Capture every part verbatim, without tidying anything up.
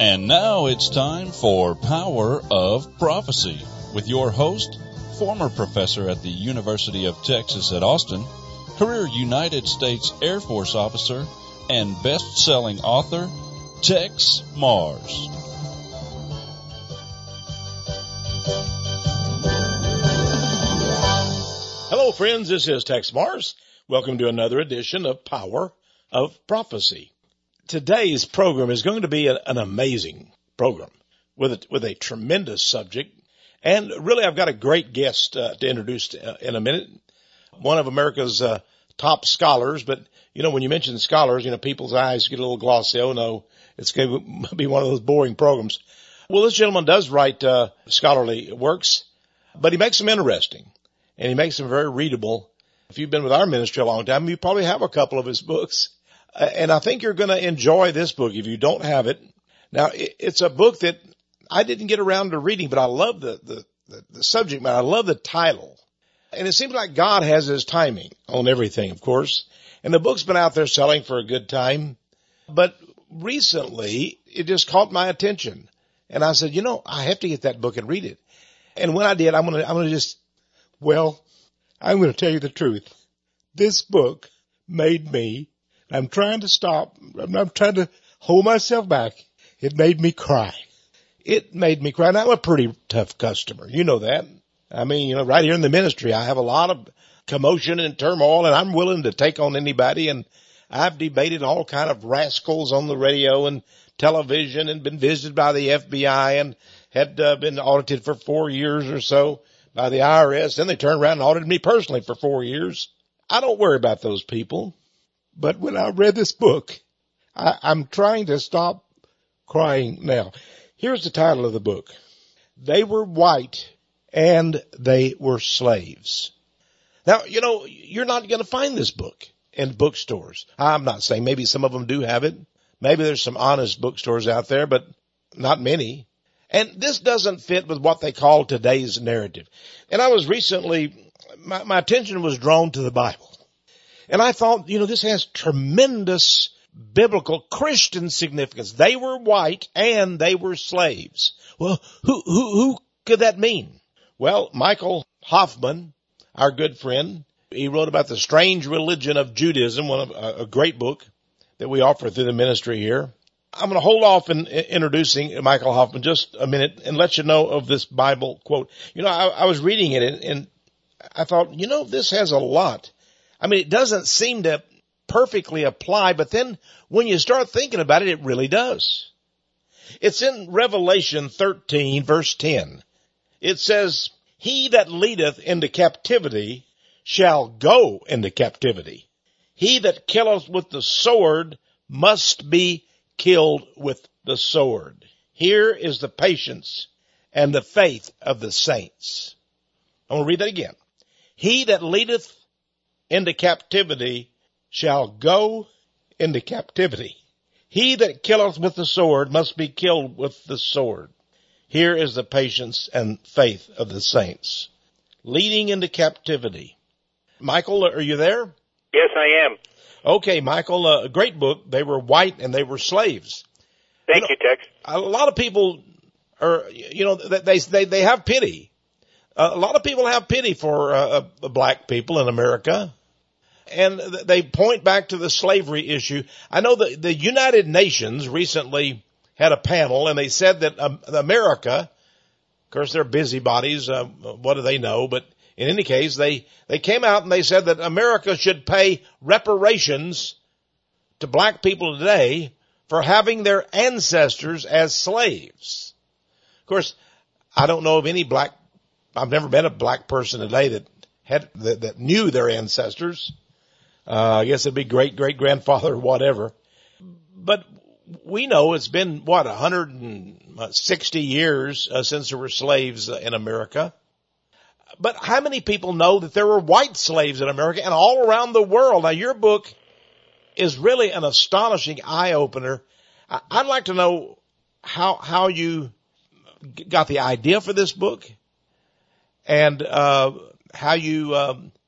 And now it's time for Power of Prophecy with your host, former professor at the University of Texas at Austin, career United States Air Force officer, and best-selling author, Tex Mars. Hello, friends. This is Tex Mars. Welcome to another edition of Power of Prophecy. Today's program is going to be a, an amazing program with a, with a tremendous subject. And really, I've got a great guest uh, to introduce uh, in a minute. One of America's uh, top scholars. But, you know, when you mention scholars, you know, people's eyes get a little glossy. Oh, no, it's going to be one of those boring programs. Well, this gentleman does write uh, scholarly works, but he makes them interesting. And he makes them very readable. If you've been with our ministry a long time, you probably have a couple of his books. Uh, and I think you're going to enjoy this book if you don't have it. Now, it, it's a book that I didn't get around to reading, but I love the, the, the, the subject matter. I love the title. And it seems like God has his timing on everything, of course. And the book's been out there selling for a good time. But recently, it just caught my attention. And I said, you know, I have to get that book and read it. And when I did, I'm going to, I'm going to just, well, I'm going to tell you the truth. This book made me, I'm trying to stop, I'm, I'm trying to hold myself back. It made me cry. It made me cry. And I'm a pretty tough customer. You know that. I mean, you know, right here in the ministry, I have a lot of commotion and turmoil, and I'm willing to take on anybody. And I've debated all kind of rascals on the radio and television and been visited by the F B I and had uh, been audited for four years or so by the I R S. Then they turned around and audited me personally for four years. I don't worry about those people. But when I read this book, I, I'm trying to stop crying now. Here's the title of the book. They were white and they were slaves. Now, you know, you're not going to find this book in bookstores. I'm not saying maybe some of them do have it. Maybe there's some honest bookstores out there, but not many. And this doesn't fit with what they call today's narrative. And I was recently, my, my attention was drawn to the Bible. And I thought, you know, this has tremendous biblical Christian significance. They were white and they were slaves. Well, who, who, who could that mean? Well, Michael Hoffman, our good friend, he wrote about the strange religion of Judaism, one of a, a great book that we offer through the ministry here. I'm going to hold off in, in introducing Michael Hoffman just a minute and let you know of this Bible quote. You know, I, I was reading it and, and I thought, you know, this has a lot. I mean, it doesn't seem to perfectly apply, but then when you start thinking about it, it really does. It's in Revelation thirteen, verse ten. It says, he that leadeth into captivity shall go into captivity. He that killeth with the sword must be killed with the sword. Here is the patience and the faith of the saints. I'm going to read that again. He that leadeth into captivity shall go into captivity. He that killeth with the sword must be killed with the sword. Here is the patience and faith of the saints. Leading into captivity. Michael, are you there? Yes, I am. Okay, Michael, a great book. They were white and they were slaves. Thank you, know, you Tex. A lot of people are, you know, they they they have pity. A lot of people have pity for uh, black people in America, and they point back to the slavery issue. I know that the United Nations recently had a panel, and they said that um, America, of course, they're busybodies. Uh, what do they know? But in any case, they, they came out and they said that America should pay reparations to black people today for having their ancestors as slaves. Of course, I don't know of any black, I've never met a black person today that had, that, that knew their ancestors. Uh, I guess it'd be great, great grandfather or whatever. But we know it's been, what, one hundred sixty years uh, since there were slaves uh, in America. But how many people know that there were white slaves in America and all around the world? Now, your book is really an astonishing eye-opener. I'd like to know how how you got the idea for this book and uh how you um,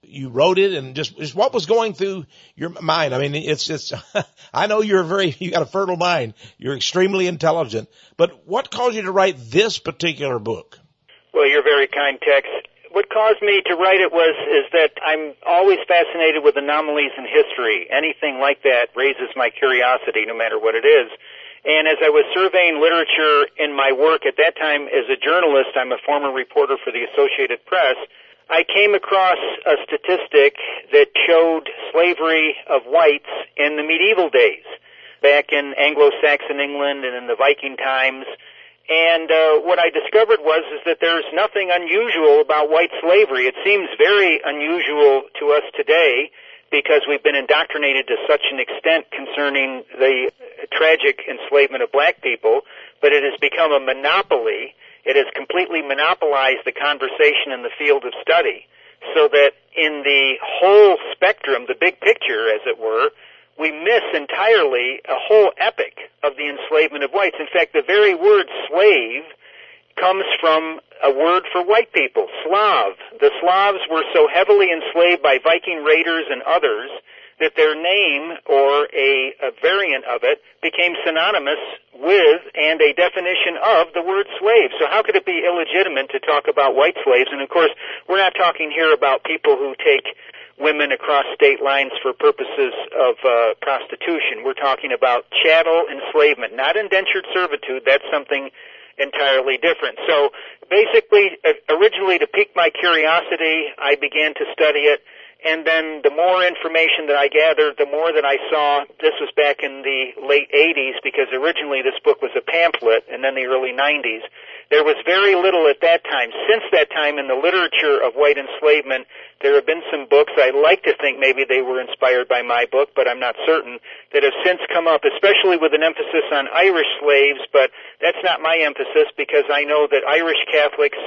you wrote it, and just, just what was going through your mind? I mean, it's, it's, I know you're very, you got a fertile mind. You're extremely intelligent, but what caused you to write this particular book? Well, you're very kind, Tex. What caused me to write it was, is that I'm always fascinated with anomalies in history. Anything like that raises my curiosity, no matter what it is. And as I was surveying literature in my work at that time as a journalist, I'm a former reporter for the Associated Press, I came across a statistic that showed slavery of whites in the medieval days, back in Anglo-Saxon England and in the Viking times. And uh, what I discovered was is that there's nothing unusual about white slavery. It seems very unusual to us today because we've been indoctrinated to such an extent concerning the tragic enslavement of black people, but it has become a monopoly. It has completely monopolized the conversation in the field of study, so that in the whole spectrum, the big picture, as it were, we miss entirely a whole epoch of the enslavement of whites. In fact, the very word slave comes from a word for white people, Slav. The Slavs were so heavily enslaved by Viking raiders and others that their name, or a, a variant of it, became synonymous with and a definition of the word slave. So how could it be illegitimate to talk about white slaves? And of course, we're not talking here about people who take women across state lines for purposes of uh, prostitution. We're talking about chattel enslavement, not indentured servitude. That's something entirely different. So basically, originally to pique my curiosity, I began to study it. And then the more information that I gathered, the more that I saw, this was back in the late eighties, because originally this book was a pamphlet, and then the early nineties. There was very little at that time. Since that time in the literature of white enslavement, there have been some books, I like to think maybe they were inspired by my book, but I'm not certain, that have since come up, especially with an emphasis on Irish slaves, but that's not my emphasis, because I know that Irish Catholics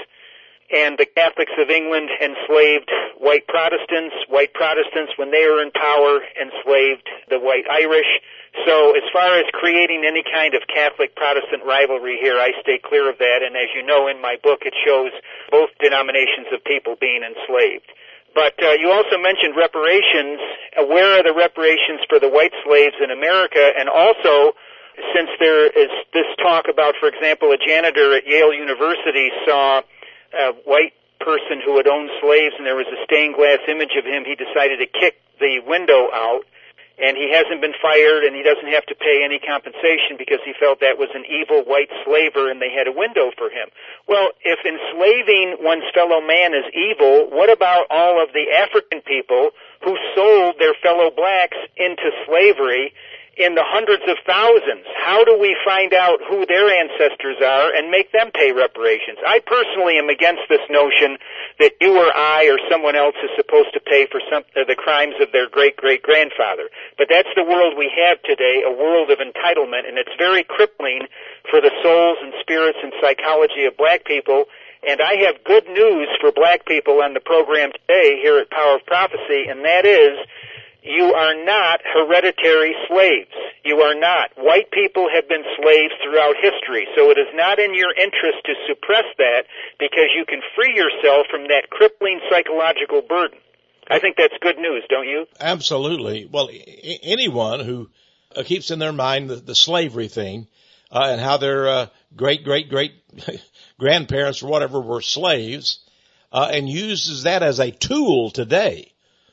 and the Catholics of England enslaved white Protestants. White Protestants, when they were in power, enslaved the white Irish. So as far as creating any kind of Catholic-Protestant rivalry here, I stay clear of that. And as you know, in my book, it shows both denominations of people being enslaved. But uh, you also mentioned reparations. Uh, where are the reparations for the white slaves in America? And also, since there is this talk about, for example, a janitor at Yale University saw a white person who had owned slaves, and there was a stained glass image of him, he decided to kick the window out, and he hasn't been fired, and he doesn't have to pay any compensation because he felt that was an evil white slaver, and they had a window for him. Well, if enslaving one's fellow man is evil, what about all of the African people who sold their fellow blacks into slavery in the hundreds of thousands? How do we find out who their ancestors are and make them pay reparations? I personally am against this notion that you or I or someone else is supposed to pay for some, uh, the crimes of their great-great-grandfather. But that's the world we have today, a world of entitlement, and it's very crippling for the souls and spirits and psychology of black people. And I have good news for black people on the program today here at Power of Prophecy, and that is, you are not hereditary slaves. You are not. White people have been slaves throughout history, so it is not in your interest to suppress that, because you can free yourself from that crippling psychological burden. I think that's good news, don't you? Absolutely. Well, I- anyone who uh, keeps in their mind the, the slavery thing uh, and how their uh, great, great, great grandparents or whatever were slaves uh, and uses that as a tool today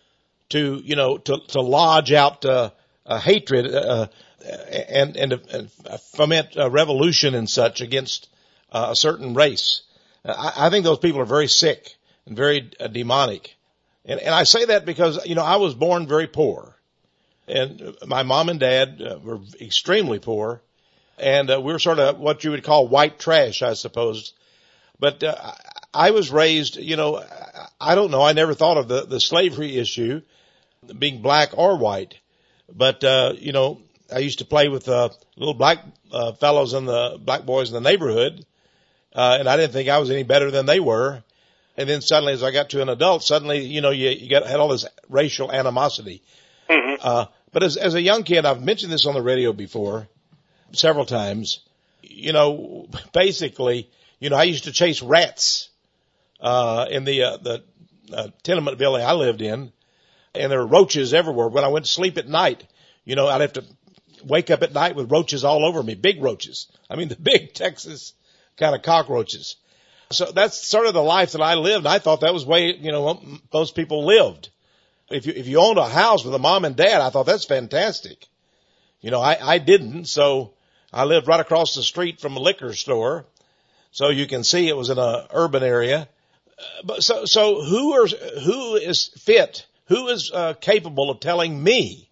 to, you know, to, to lodge out, uh, uh hatred, uh, and, and, and foment a revolution and such against uh, a certain race. I, I think those people are very sick and very uh, demonic. And, and I say that because, you know, I was born very poor, and my mom and dad uh, were extremely poor, and uh, we were sort of what you would call white trash, I suppose. But, uh, I was raised, you know, I don't know, I never thought of the, the slavery issue being black or white. But, uh, you know, I used to play with, uh, little black, uh, fellows in the, black boys in the neighborhood. Uh, and I didn't think I was any better than they were. And then suddenly, as I got to an adult, suddenly, you know, you, you got, had all this racial animosity. Mm-hmm. Uh, but as, as a young kid, I've mentioned this on the radio before several times, you know, basically, you know, I used to chase rats, uh, in the, uh, the uh, tenement building I lived in, and there were roaches everywhere. When I went to sleep at night, you know, I'd have to wake up at night with roaches all over me, big roaches. I mean, the big Texas kind of cockroaches. So that's sort of the life that I lived. I thought that was the way, you know, most people lived. If you, if you owned a house with a mom and dad, I thought that's fantastic. You know, I, I didn't. So I lived right across the street from a liquor store. So you can see it was in a urban area. Uh, but so, so who are, who is fit? Who is uh, capable of telling me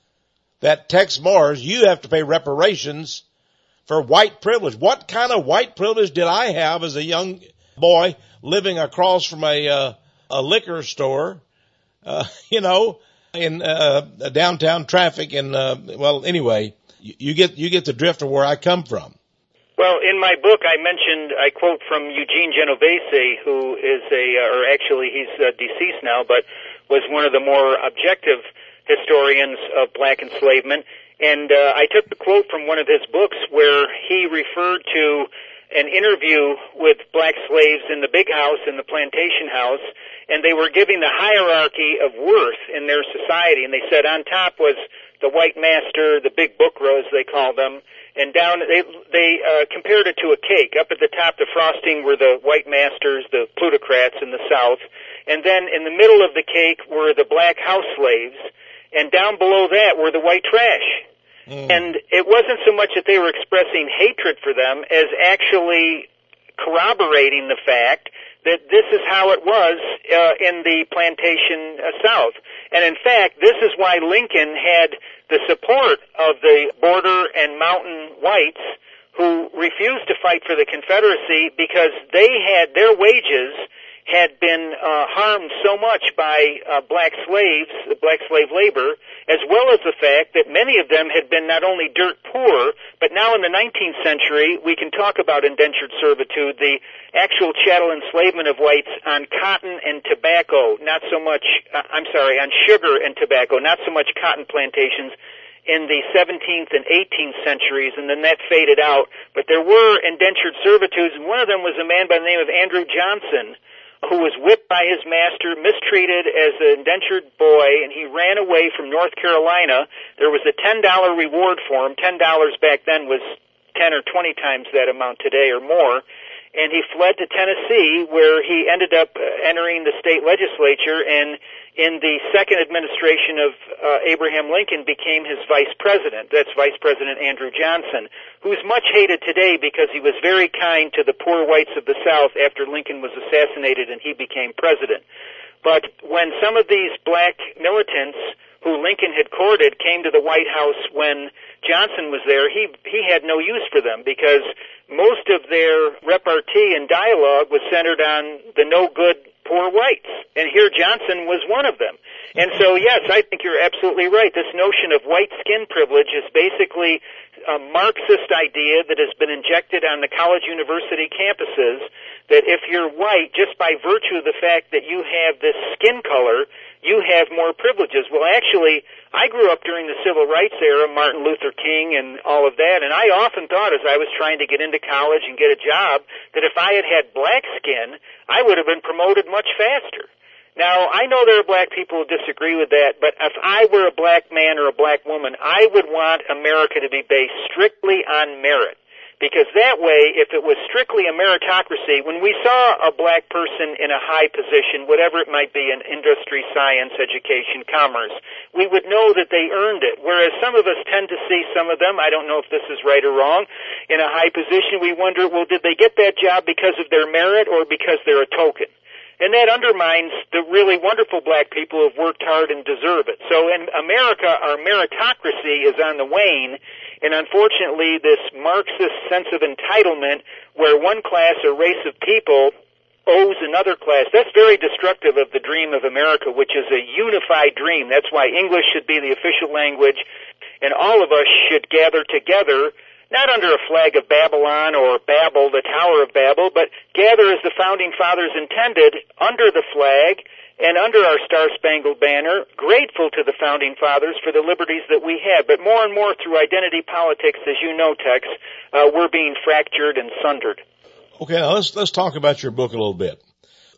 that Tex Mars, you have to pay reparations for white privilege? What kind of white privilege did I have as a young boy living across from a, uh, a liquor store, uh, you know, in, uh, downtown traffic? And, uh, well, anyway, you, you get, you get the drift of where I come from. Well, in my book, I mentioned, I quote from Eugene Genovese, who is a, or actually he's uh, deceased now, but was one of the more objective historians of black enslavement. And uh, I took the quote from one of his books where he referred to an interview with black slaves in the big house, in the plantation house, and they were giving the hierarchy of worth in their society. And they said on top was the white master, the big bookrow, as they called them, and down they they uh, compared it to a cake. Up at the top, the frosting were the white masters, the plutocrats in the South, and then in the middle of the cake were the black house slaves, and down below that were the white trash. Mm. And it wasn't so much that they were expressing hatred for them as actually corroborating the fact that this is how it was uh, in the plantation uh, South. And in fact, this is why Lincoln had the support of the border and mountain whites who refused to fight for the Confederacy, because they had their wages had been uh, harmed so much by uh, black slaves, the black slave labor, as well as the fact that many of them had been not only dirt poor, but now in the nineteenth century, we can talk about indentured servitude, the actual chattel enslavement of whites on cotton and tobacco, not so much, uh, I'm sorry, on sugar and tobacco, not so much cotton plantations in the seventeenth and eighteenth centuries, and then that faded out. But there were indentured servitudes, and one of them was a man by the name of Andrew Johnson, who was whipped by his master, mistreated as an indentured boy, and he ran away from North Carolina. There was a ten dollar reward for him. ten dollars back then was ten or twenty times that amount today or more. And he fled to Tennessee, where he ended up entering the state legislature, and in the second administration of uh, Abraham Lincoln became his vice president. That's Vice President Andrew Johnson, who's much hated today because he was very kind to the poor whites of the South after Lincoln was assassinated and he became president. But when some of these black militants who Lincoln had courted came to the White House when Johnson was there, he he had no use for them, because most of their repartee and dialogue was centered on the no-good poor whites. And here Johnson was one of them. And so, yes, I think you're absolutely right. This notion of white skin privilege is basically a Marxist idea that has been injected on the college university campuses, that if you're white, just by virtue of the fact that you have this skin color, you have more privileges. Well, actually, I grew up during the civil rights era, Martin Luther King and all of that, and I often thought as I was trying to get into college and get a job that if I had had black skin, I would have been promoted much faster. Now, I know there are black people who disagree with that, but if I were a black man or a black woman, I would want America to be based strictly on merit. Because that way, if it was strictly a meritocracy, when we saw a black person in a high position, whatever it might be, in industry, science, education, commerce, we would know that they earned it. Whereas some of us tend to see some of them, I don't know if this is right or wrong, in a high position, we wonder, well, did they get that job because of their merit or because they're a token? And that undermines the really wonderful black people who have worked hard and deserve it. So in America, our meritocracy is on the wane, and unfortunately this Marxist sense of entitlement where one class or race of people owes another class, that's very destructive of the dream of America, which is a unified dream. That's why English should be the official language, and all of us should gather together, not under a flag of Babylon or Babel, the Tower of Babel, but gather as the Founding Fathers intended, under the flag and under our Star-Spangled Banner, grateful to the Founding Fathers for the liberties that we had. But more and more through identity politics, as you know, Tex, uh, we're being fractured and sundered. Okay, now let's let's talk about your book a little bit.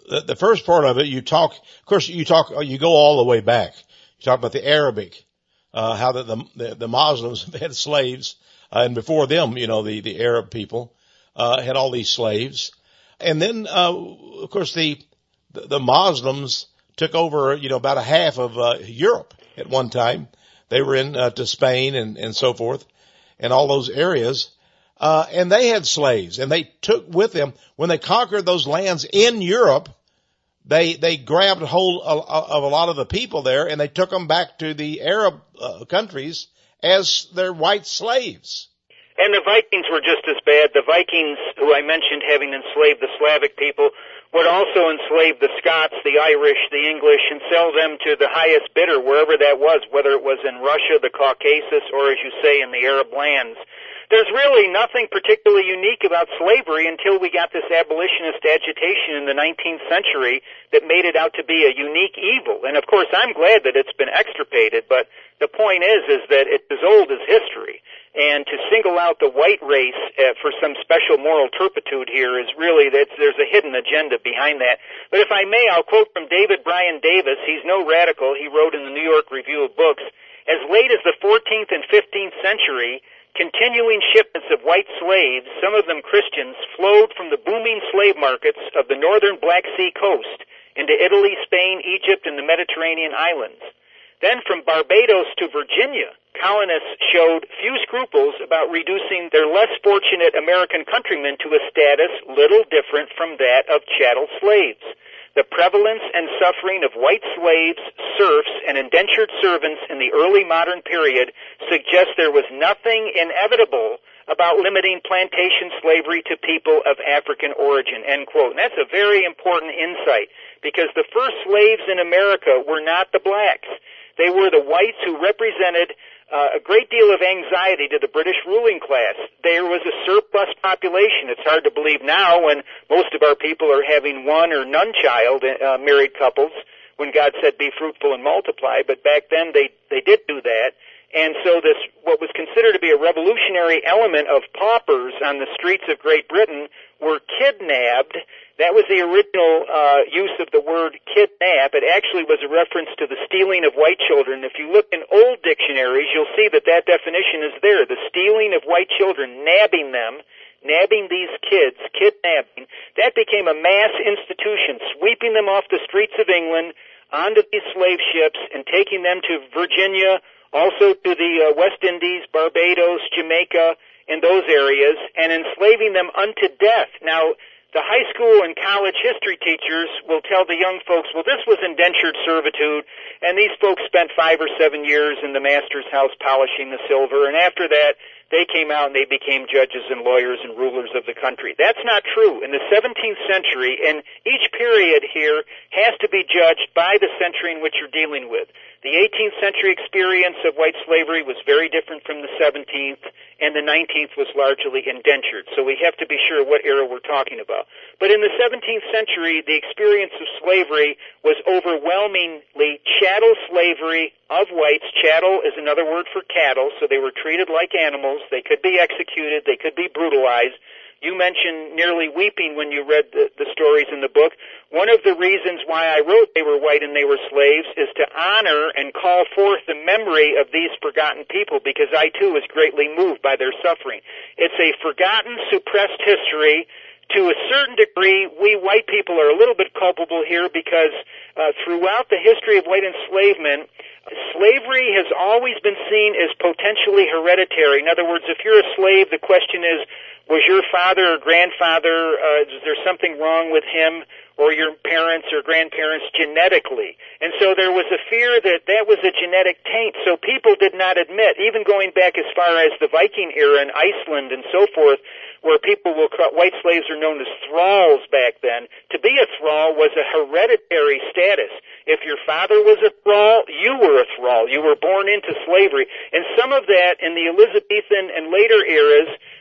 the, the first part of it, you talk, of course, you talk, you go all the way back. You talk about the Arabic, uh, how the, the, the Muslims had slaves, uh, and before them, you know, the, the Arab people, uh, had all these slaves. And then, uh, of course, the, the, the Muslims took over, you know, about a half of, uh, Europe at one time. They were in, uh, to Spain and, and so forth and all those areas. Uh, and they had slaves, and they took with them, when they conquered those lands in Europe, they, they grabbed hold of, of a lot of the people there, and they took them back to the Arab uh, countries as their white slaves. And the Vikings were just as bad. The Vikings, who I mentioned having enslaved the Slavic people, would also enslave the Scots, the Irish, the English, and sell them to the highest bidder, wherever that was, whether it was in Russia, the Caucasus, or, as you say, in the Arab lands. There's really nothing particularly unique about slavery until we got this abolitionist agitation in the nineteenth century that made it out to be a unique evil. And of course, I'm glad that it's been extirpated, but the point is, is that it's as old as history. And to single out the white race uh, for some special moral turpitude here is really, that there's a hidden agenda behind that. But if I may, I'll quote from David Bryan Davis. He's no radical. He wrote in the New York Review of Books, as late as the fourteenth and fifteenth century, continuing shipments of white slaves, some of them Christians, flowed from the booming slave markets of the northern Black Sea coast into Italy, Spain, Egypt, and the Mediterranean islands. Then from Barbados to Virginia, colonists showed few scruples about reducing their less fortunate American countrymen to a status little different from that of chattel slaves. The prevalence and suffering of white slaves, serfs, and indentured servants in the early modern period suggests there was nothing inevitable about limiting plantation slavery to people of African origin, end quote. And that's a very important insight, because the first slaves in America were not the blacks. They were the whites who represented Uh, a great deal of anxiety to the British ruling class. There was a surplus population. It's hard to believe now when most of our people are having one or none child, uh, married couples, when God said be fruitful and multiply, but back then they, they did do that. And so this, what was considered to be a revolutionary element of paupers on the streets of Great Britain were kidnapped. That was the original uh, use of the word kidnap. It actually was a reference to the stealing of white children. If you look in old dictionaries, you'll see that that definition is there. The stealing of white children, nabbing them, nabbing these kids, kidnapping. That became a mass institution, sweeping them off the streets of England onto these slave ships and taking them to Virginia, also to the uh, West Indies, Barbados, Jamaica, and those areas, and enslaving them unto death. Now, the high school and college history teachers will tell the young folks, well, this was indentured servitude, and these folks spent five or seven years in the master's house polishing the silver, and after that, they came out and they became judges and lawyers and rulers of the country. That's not true. In the seventeenth century, and each period here has to be judged by the century in which you're dealing with. The eighteenth century experience of white slavery was very different from the seventeenth, and the nineteenth was largely indentured. So we have to be sure what era we're talking about. But in the seventeenth century, the experience of slavery was overwhelmingly chattel slavery of whites. Chattel is another word for cattle, so they were treated like animals. They could be executed. They could be brutalized. You mentioned nearly weeping when you read the, the stories in the book. One of the reasons why I wrote They Were White and They Were Slaves is to honor and call forth the memory of these forgotten people, because I too was greatly moved by their suffering. It's a forgotten, suppressed history. To a certain degree, we white people are a little bit culpable here, because uh, throughout the history of white enslavement, slavery has always been seen as potentially hereditary. In other words, if you're a slave, the question is, was your father or grandfather, uh, is there something wrong with him or your parents or grandparents genetically? And so there was a fear that that was a genetic taint. So people did not admit, even going back as far as the Viking era in Iceland and so forth, where people will call, white slaves are known as thralls back then. To be a thrall was a hereditary status. If your father was a thrall, you were a thrall. You were born into slavery. And some of that in the Elizabethan and later eras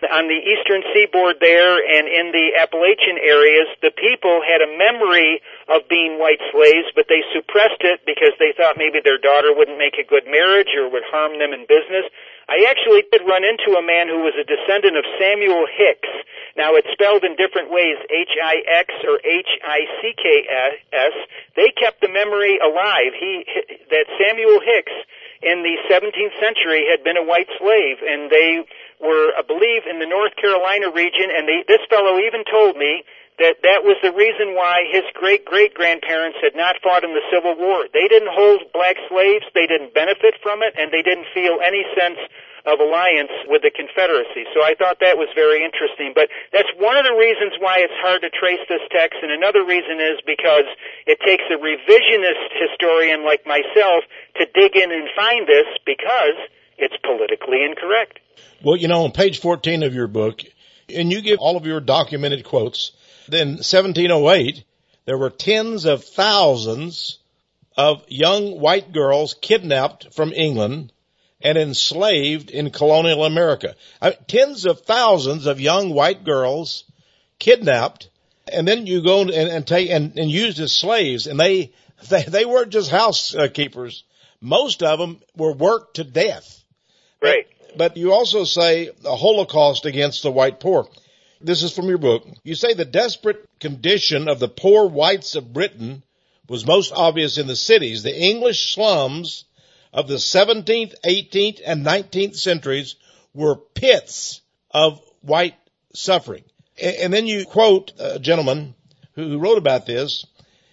on the eastern seaboard there and in the Appalachian areas, the people had a memory of being white slaves, but they suppressed it because they thought maybe their daughter wouldn't make a good marriage or would harm them in business. I actually did run into a man who was a descendant of Samuel Hicks. Now, it's spelled in different ways, H I X or H I C K S. They kept the memory alive. He, that Samuel Hicks in the seventeenth century had been a white slave, and they were, I believe, in the North Carolina region, and they, this fellow even told me that that was the reason why his great-great-grandparents had not fought in the Civil War. They didn't hold black slaves, they didn't benefit from it, and they didn't feel any sense of alliance with the Confederacy. So I thought that was very interesting. But that's one of the reasons why it's hard to trace this text, and another reason is because it takes a revisionist historian like myself to dig in and find this because it's politically incorrect. Well, you know, on page fourteen of your book, and you give all of your documented quotes, then seventeen oh eight, there were tens of thousands of young white girls kidnapped from England and enslaved in colonial America. I mean, tens of thousands of young white girls kidnapped, and then you go and, and take and, and used as slaves, and they they, they weren't just housekeepers. Most of them were worked to death. Right. But, but you also say the Holocaust against the white poor. This is from your book. You say the desperate condition of the poor whites of Britain was most obvious in the cities. The English slums of the seventeenth, eighteenth, and nineteenth centuries were pits of white suffering. And then you quote a gentleman who wrote about this.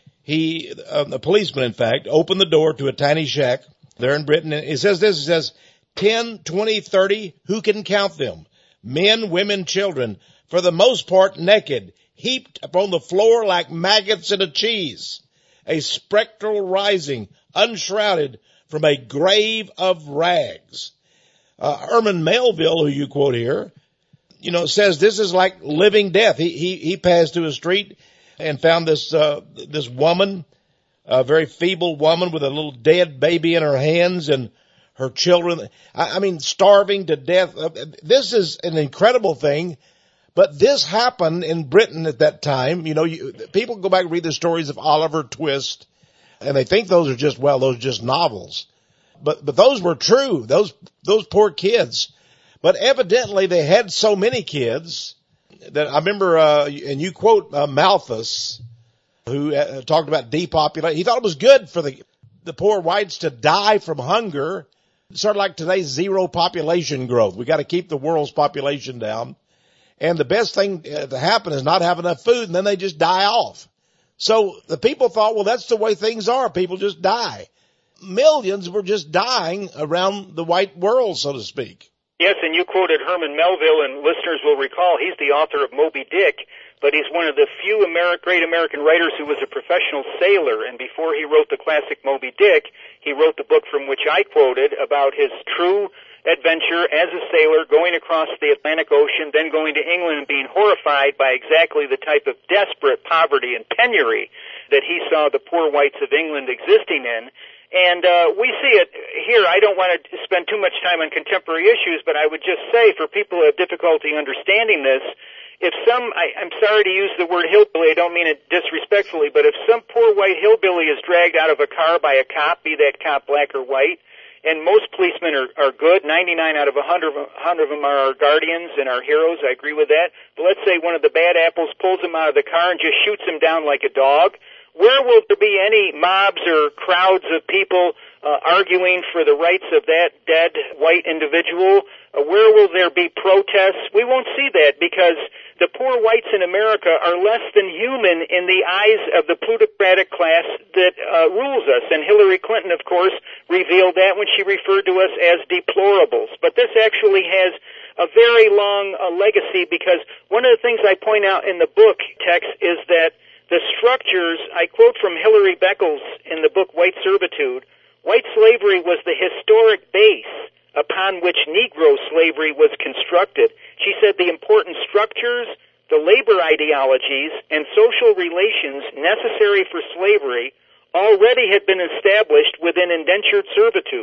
He, um, a policeman, in fact, opened the door to a tiny shack there in Britain. And he says this, he says, ten, twenty, thirty, who can count them? Men, women, children, for the most part naked, heaped upon the floor like maggots in a cheese, a spectral rising, unshrouded from a grave of rags. Uh, Herman Melville, who you quote here, you know, says this is like living death. He, he, he passed through a street and found this, uh, this woman, a very feeble woman with a little dead baby in her hands and her children. I, I mean, starving to death. This is an incredible thing. But this happened in Britain at that time. You know, you, people go back and read the stories of Oliver Twist, and they think those are just, well, those are just novels. But, but those were true. Those, those poor kids. But evidently they had so many kids that I remember, uh, and you quote uh, Malthus, who uh, talked about depopulation. He thought it was good for the, the poor whites to die from hunger. Sort of like today's zero population growth. We got to keep the world's population down. And the best thing to happen is not have enough food, and then they just die off. So the people thought, well, that's the way things are. People just die. Millions were just dying around the white world, so to speak. Yes, and you quoted Herman Melville, and listeners will recall he's the author of Moby Dick, but he's one of the few Ameri- great American writers who was a professional sailor. And before he wrote the classic Moby Dick, he wrote the book from which I quoted about his true adventure as a sailor going across the Atlantic Ocean, then going to England and being horrified by exactly the type of desperate poverty and penury that he saw the poor whites of England existing in. And uh, we see it here. I don't want to spend too much time on contemporary issues, but I would just say for people who have difficulty understanding this, if some, I, I'm sorry to use the word hillbilly, I don't mean it disrespectfully, but if some poor white hillbilly is dragged out of a car by a cop, be that cop black or white, and most policemen are, are good. ninety-nine out of one hundred, one hundred of them are our guardians and our heroes. I agree with that. But let's say one of the bad apples pulls him out of the car and just shoots him down like a dog. Where will there be any mobs or crowds of people uh, arguing for the rights of that dead white individual? Uh, where will there be protests? We won't see that because the poor whites in America are less than human in the eyes of the plutocratic class that uh, rules us. And Hillary Clinton, of course, revealed that when she referred to us as deplorables. But this actually has a very long uh, legacy because one of the things I point out in the book, Tex, is that the structures, I quote from Hilary Beckles in the book White Servitude, white slavery was the historic base upon which Negro slavery was constructed. She said the important structures, the labor ideologies, and social relations necessary for slavery already had been established within indentured servitude.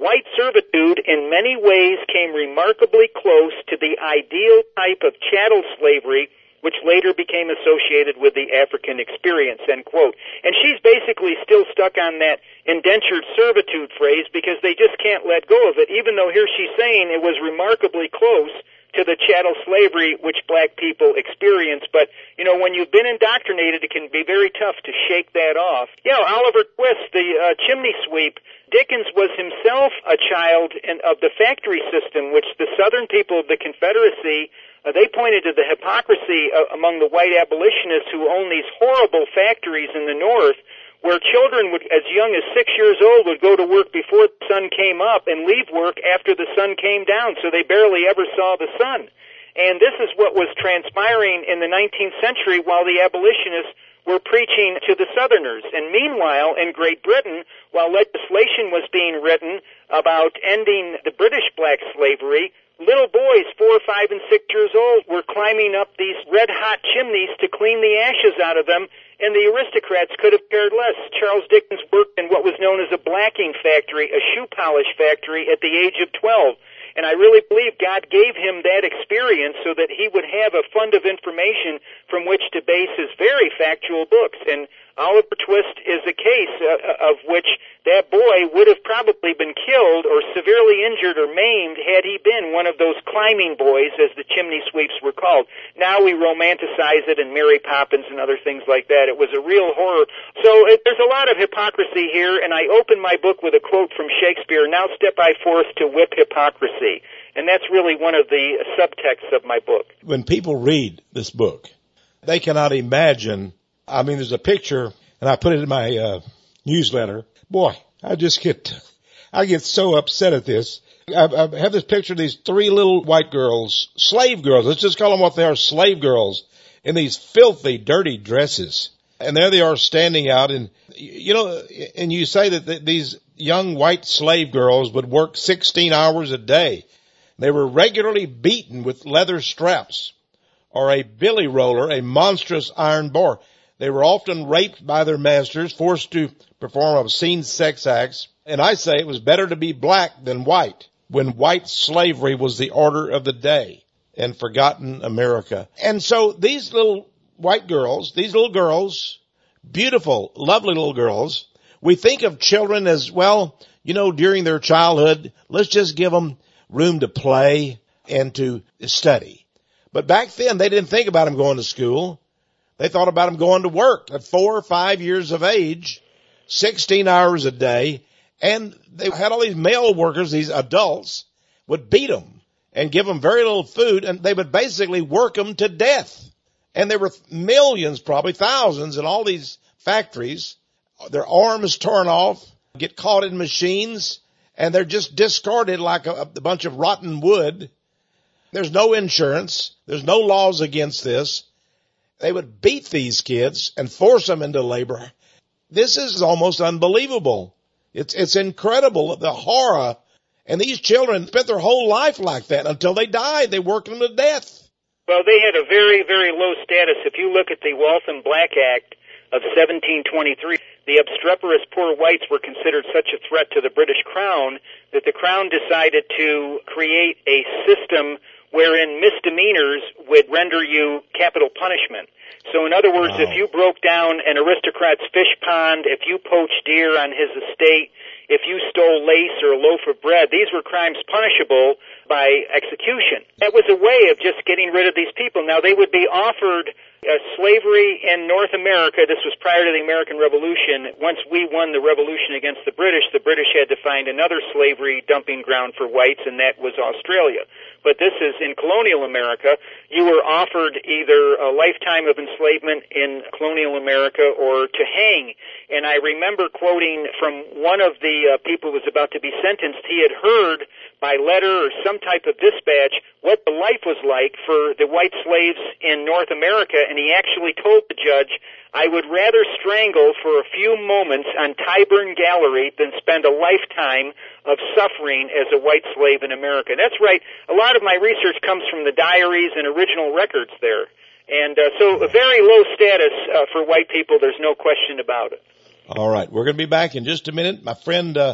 white servitude in many ways came remarkably close to the ideal type of chattel slavery which later became associated with the African experience, end quote. And she's basically still stuck on that indentured servitude phrase because they just can't let go of it, even though here she's saying it was remarkably close to the chattel slavery which black people experience. But, you know, when you've been indoctrinated, it can be very tough to shake that off. You know, Oliver Twist, the uh, chimney sweep, Dickens was himself a child in, of the factory system, which the Southern people of the Confederacy, uh, they pointed to the hypocrisy uh, among the white abolitionists who own these horrible factories in the North, where children would, as young as six years old, would go to work before the sun came up and leave work after the sun came down, so they barely ever saw the sun. And this is what was transpiring in the nineteenth century while the abolitionists were preaching to the Southerners. And meanwhile, in Great Britain, while legislation was being written about ending the British black slavery, little boys, four, five, and six years old, were climbing up these red-hot chimneys to clean the ashes out of them, and the aristocrats could have cared less. Charles Dickens worked in what was known as a blacking factory, a shoe polish factory, at the age of twelve. And I really believe God gave him that experience so that he would have a fund of information from which to base his very factual books. And Oliver Twist is a case uh, of which that boy would have probably been killed or severely injured or maimed had he been one of those climbing boys, as the chimney sweeps were called. Now we romanticize it in Mary Poppins and other things like that. It was a real horror. So it, there's a lot of hypocrisy here, and I open my book with a quote from Shakespeare, "Now step I forth to whip hypocrisy." And that's really one of the subtexts of my book. When people read this book, they cannot imagine. I mean, there's a picture, and I put it in my uh, newsletter. Boy, I just get, I get so upset at this. I, I have this picture of these three little white girls, slave girls. Let's just call them what they are, slave girls, in these filthy, dirty dresses. And there they are standing out, and, you know, and you say that th- these young white slave girls would work sixteen hours a day. They were regularly beaten with leather straps or a billy roller, a monstrous iron bar. They were often raped by their masters, forced to perform obscene sex acts. And I say it was better to be black than white when white slavery was the order of the day in forgotten America. And so these little white girls, these little girls, beautiful, lovely little girls, we think of children as, well, you know, during their childhood, let's just give them room to play and to study. But back then, they didn't think about them going to school. They thought about them going to work at four or five years of age, sixteen hours a day. And they had all these male workers, these adults, would beat them and give them very little food, and they would basically work them to death. And there were millions, probably thousands, in all these factories. Their arms torn off, get caught in machines, and they're just discarded like a, a bunch of rotten wood. There's no insurance. There's no laws against this. They would beat these kids and force them into labor. This is almost unbelievable. It's, it's incredible, the horror. And these children spent their whole life like that until they died. They worked them to death. Well, they had a very, very low status. If you look at the Waltham Black Act of seventeen twenty-three, the obstreperous poor whites were considered such a threat to the British Crown that the Crown decided to create a system wherein misdemeanors would render you capital punishment. So in other words, wow. If you broke down an aristocrat's fish pond, if you poached deer on his estate, if you stole lace or a loaf of bread, these were crimes punishable by execution. That was a way of just getting rid of these people. Now, they would be offered uh, slavery in North America. This was prior to the American Revolution. Once we won the revolution against the British, the British had to find another slavery dumping ground for whites, and that was Australia. But this is in colonial America. You were offered either a lifetime of enslavement in colonial America or to hang. And I remember quoting from one of the uh, people who was about to be sentenced. He had heard by letter or some type of dispatch what the life was like for the white slaves in North America, and he actually told the judge, I would rather strangle for a few moments on Tyburn Gallery than spend a lifetime of suffering as a white slave in America. That's right. A lot of my research comes from the diaries and original records there. And uh, so a very low status uh, for white people, there's no question about it. All right. We're going to be back in just a minute. My friend uh,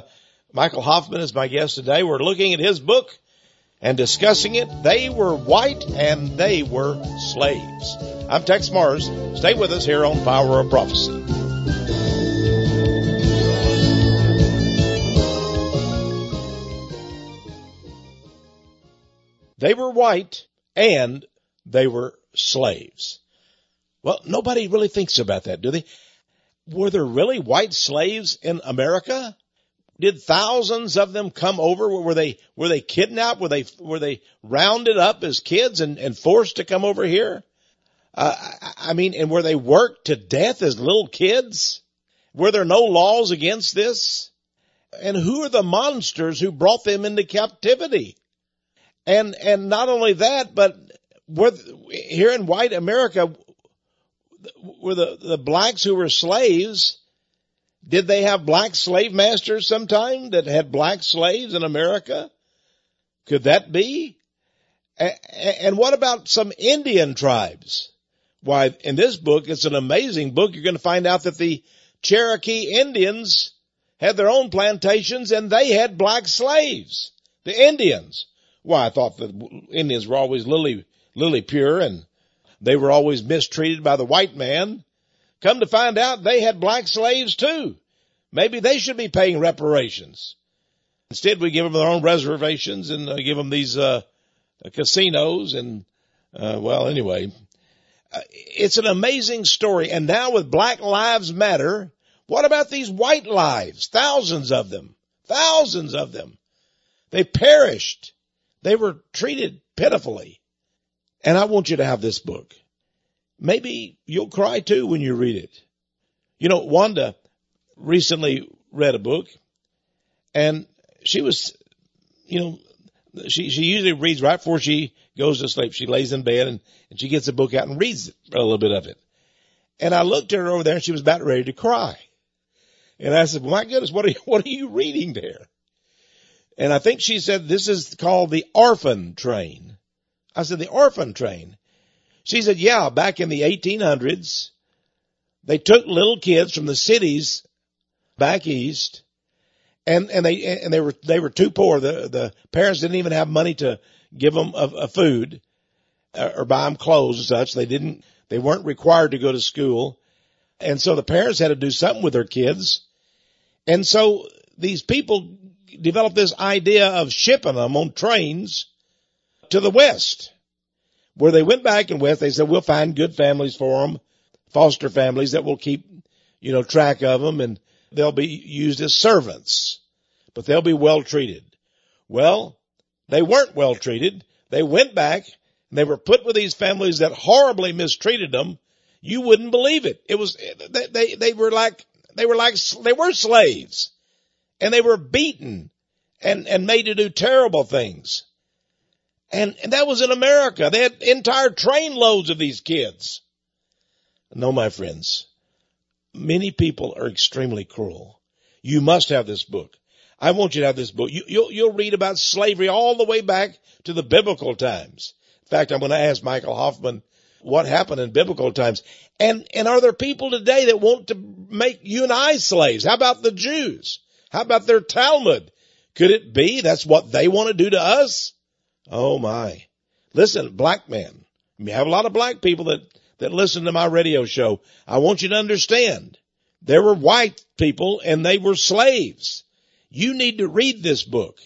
Michael Hoffman is my guest today. We're looking at his book and discussing it. They were white and they were slaves. I'm Tex Mars. Stay with us here on Power of Prophecy. They were white and they were slaves. Well, nobody really thinks about that, do they? Were there really white slaves in America? Did thousands of them come over? Were they, were they kidnapped? Were they, were they rounded up as kids and, and forced to come over here? Uh, I, I mean, and were they worked to death as little kids? Were there no laws against this? And who are the monsters who brought them into captivity? And, and not only that, but were, here in white America, were the, the blacks who were slaves, did they have black slave masters sometime that had black slaves in America? Could that be? And what about some Indian tribes? Why, in this book, it's an amazing book. You're going to find out that the Cherokee Indians had their own plantations and they had black slaves. The Indians. Why, I thought the Indians were always lily, lily pure and they were always mistreated by the white man. Come to find out, they had black slaves too. Maybe they should be paying reparations. Instead, we give them their own reservations and uh, give them these uh, casinos and, uh, well, anyway. Uh, it's an amazing story. And now with Black Lives Matter, what about these white lives? Thousands of them. Thousands of them. They perished. They were treated pitifully. And I want you to have this book. Maybe you'll cry too when you read it. You know, Wanda recently read a book and she was, you know, she, she usually reads right before she goes to sleep. She lays in bed and, and she gets a book out and reads a little bit of it. And I looked at her over there and she was about ready to cry. And I said, well, my goodness, what are you, what are you reading there? And I think she said, this is called The Orphan Train. I said, The Orphan Train. She said, yeah, back in the eighteen hundreds, they took little kids from the cities back east and, and they, and they were, they were too poor. The, the parents didn't even have money to give them a, a food or buy them clothes and such. They didn't, they weren't required to go to school. And so the parents had to do something with their kids. And so these people developed this idea of shipping them on trains to the West, where they went back and west. They said, we'll find good families for them, foster families that will keep, you know, track of them, and they'll be used as servants, but they'll be well treated. Well, they weren't well treated. They went back and they were put with these families that horribly mistreated them. You wouldn't believe it. It was, they, they, they were like, they were like, they were slaves and they were beaten and, and made to do terrible things. And, and that was in America. They had entire train loads of these kids. No, my friends, many people are extremely cruel. You must have this book. I want you to have this book. You, you'll, you'll read about slavery all the way back to the biblical times. In fact, I'm going to ask Michael Hoffman what happened in biblical times. And, and are there people today that want to make you and I slaves? How about the Jews? How about their Talmud? Could it be that's what they want to do to us? Oh my. Listen, black men. We have a lot of black people that, that listen to my radio show. I want you to understand there were white people and they were slaves. You need to read this book.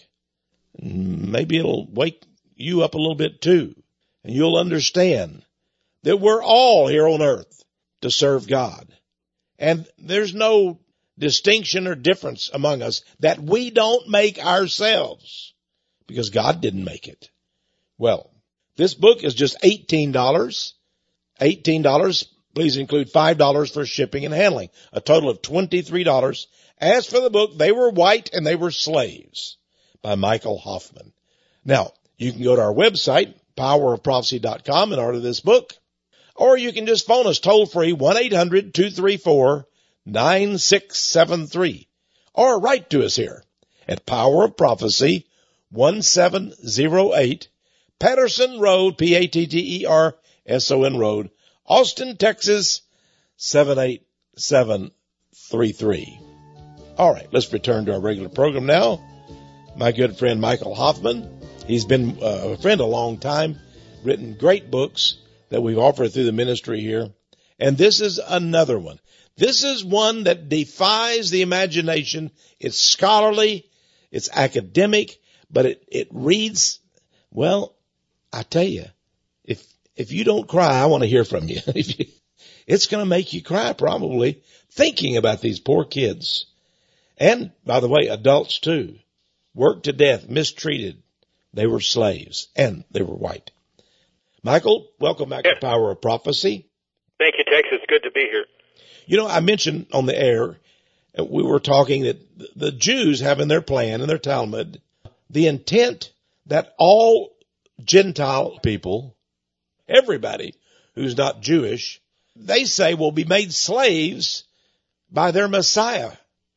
Maybe it'll wake you up a little bit too. And you'll understand that we're all here on earth to serve God. And there's no distinction or difference among us that we don't make ourselves because God didn't make it. Well, this book is just eighteen dollars. eighteen dollars. Please include five dollars for shipping and handling. A total of twenty-three dollars. As for the book, They Were White and They Were Slaves by Michael Hoffman. Now, you can go to our website, power of prophecy dot com, and order this book. Or you can just phone us toll free, one eight hundred two three four nine six seven three. Or write to us here at Power of Prophecy, one seven zero eight, Patterson Road, P A T T E R S O N Road, Austin, Texas, seven eight seven three three. All right, let's return to our regular program now. My good friend Michael Hoffman, he's been uh, a friend a long time, written great books that we've offered through the ministry here. And this is another one. This is one that defies the imagination. It's scholarly, it's academic, but it, it reads, well, I tell you, if if you don't cry, I want to hear from you. It's going to make you cry probably thinking about these poor kids. And, by the way, adults too. Worked to death, mistreated. They were slaves, and they were white. Michael, welcome back yes. to Power of Prophecy. Thank you, Tex. It's good to be here. You know, I mentioned on the air, we were talking that the Jews have in their plan, in their Talmud, the intent that all Gentile people, everybody who's not Jewish, they say will be made slaves by their Messiah.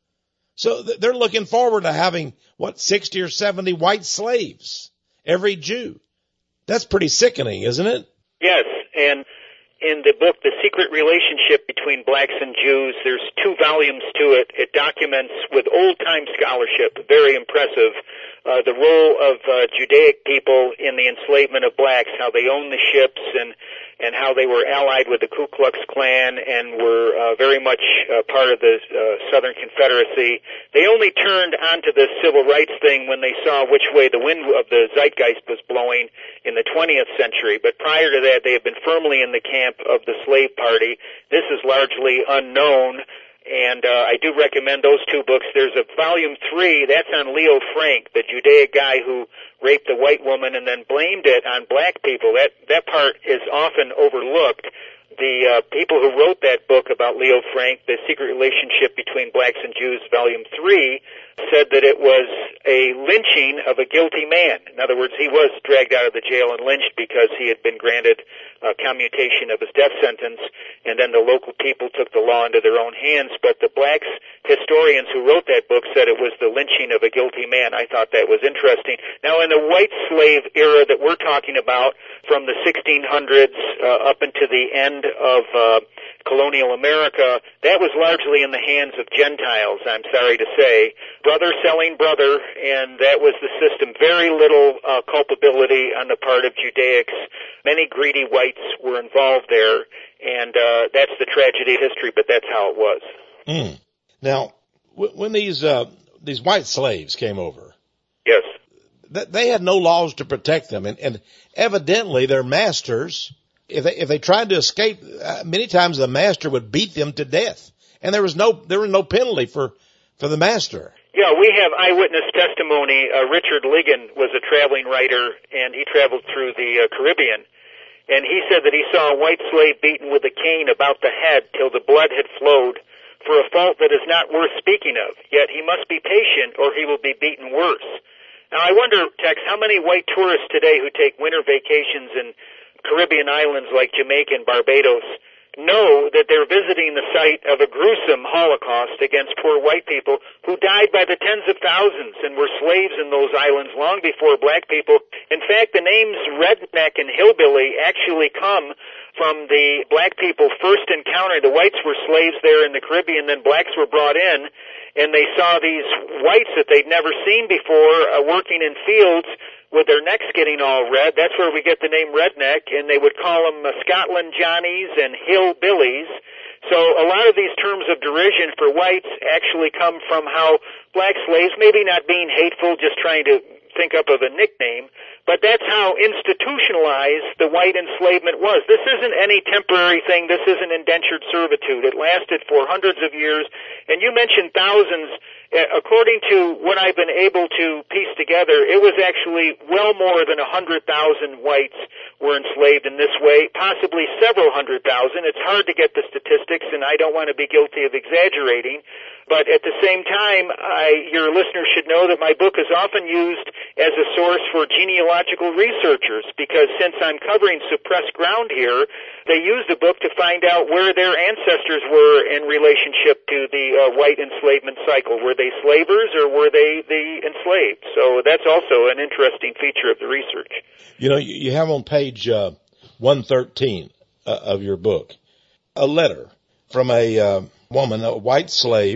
So they're looking forward to having, what, sixty or seventy white slaves, every Jew. That's pretty sickening, isn't it? Yes, and in the book, The Secret Relationship Between Blacks and Jews, there's two volumes to it. It documents with old-time scholarship, very impressive, uh, the role of uh, Judaic people in the enslavement of blacks, how they owned the ships and and how they were allied with the Ku Klux Klan and were uh, very much uh, part of the uh, Southern Confederacy. They only turned onto this civil rights thing when they saw which way the wind of the zeitgeist was blowing in the twentieth century. But prior to that, they had been firmly in the camp of the slave party. This is largely unknown. And uh, I do recommend those two books. There's a volume three, that's on Leo Frank, the Judaic guy who raped a white woman and then blamed it on black people. That that part is often overlooked. The uh, people who wrote that book about Leo Frank, The Secret Relationship Between Blacks and Jews, volume three, said that it was a lynching of a guilty man. In other words, he was dragged out of the jail and lynched because he had been granted uh, commutation of his death sentence, and then the local people took the law into their own hands. But the blacks historians who wrote that book said it was the lynching of a guilty man. I thought that was interesting. Now, in the white slave era that we're talking about, from the sixteen hundreds uh, up into the end of uh, colonial America, that was largely in the hands of Gentiles, I'm sorry to say. Brother selling brother, and that was the system. Very little uh, culpability on the part of Judaics. Many greedy whites were involved there, and uh, that's the tragedy of history, but that's how it was. Mm. Now, w- when these uh, these white slaves came over, yes, th- they had no laws to protect them, and, and evidently their masters, if they, if they tried to escape, uh, many times the master would beat them to death, and there was no there was no penalty for for the master. Yeah, we have eyewitness testimony. Uh, Richard Ligon was a traveling writer, and he traveled through the uh, Caribbean. And he said that he saw a white slave beaten with a cane about the head till the blood had flowed for a fault that is not worth speaking of. Yet he must be patient or he will be beaten worse. Now, I wonder, Tex, how many white tourists today who take winter vacations in Caribbean islands like Jamaica and Barbados know that they're visiting the site of a gruesome Holocaust against poor white people who died by the tens of thousands and were slaves in those islands long before black people. In fact, the names redneck and hillbilly actually come from the black people first encountered. The whites were slaves there in the Caribbean, then blacks were brought in, and they saw these whites that they'd never seen before uh, working in fields with their necks getting all red. That's where we get the name redneck, and they would call them uh, Scotland Johnnies and hillbillies. So a lot of these terms of derision for whites actually come from how black slaves, maybe not being hateful, just trying to think up of a nickname, but that's how institutionalized the white enslavement was. This isn't any temporary thing. This isn't indentured servitude. It lasted for hundreds of years. And you mentioned thousands. According to what I've been able to piece together, it was actually well more than one hundred thousand whites were enslaved in this way, possibly several hundred thousand. It's hard to get the statistics, and I don't want to be guilty of exaggerating. But at the same time, I, your listeners should know that my book is often used as a source for genealogical researchers, because since I'm covering suppressed ground here, they use the book to find out where their ancestors were in relationship to the uh, white enslavement cycle. Were they slavers or were they the enslaved? So that's also an interesting feature of the research. You know, you have on page uh, one thirteen uh, of your book a letter from a uh, woman, a white slave,